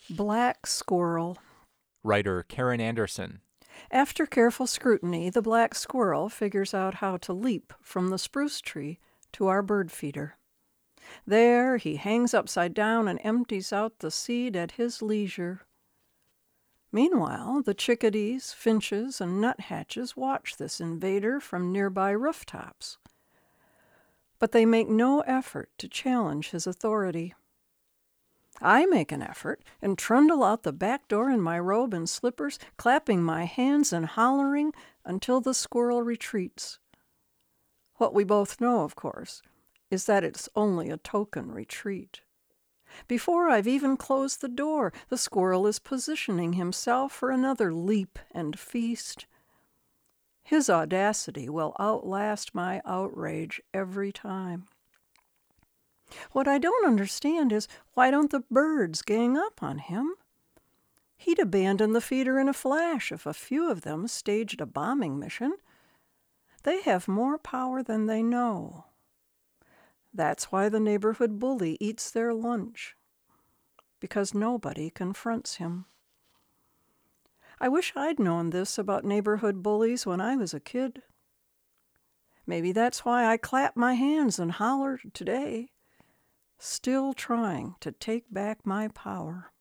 Black Squirrel. Writer Karen Anderson. After careful scrutiny, the black squirrel figures out how to leap from the spruce tree to our bird feeder. There he hangs upside down and empties out the seed at his leisure. Meanwhile, the chickadees, finches, and nuthatches watch this invader from nearby rooftops. But they make no effort to challenge his authority. I make an effort and trundle out the back door in my robe and slippers, clapping my hands and hollering until the squirrel retreats. What we both know, of course, is that it's only a token retreat. Before I've even closed the door, the squirrel is positioning himself for another leap and feast. His audacity will outlast my outrage every time. What I don't understand is, why don't the birds gang up on him? He'd abandon the feeder in a flash if a few of them staged a bombing mission. They have more power than they know. That's why the neighborhood bully eats their lunch, because nobody confronts him. I wish I'd known this about neighborhood bullies when I was a kid. Maybe that's why I clap my hands and holler today, still trying to take back my power.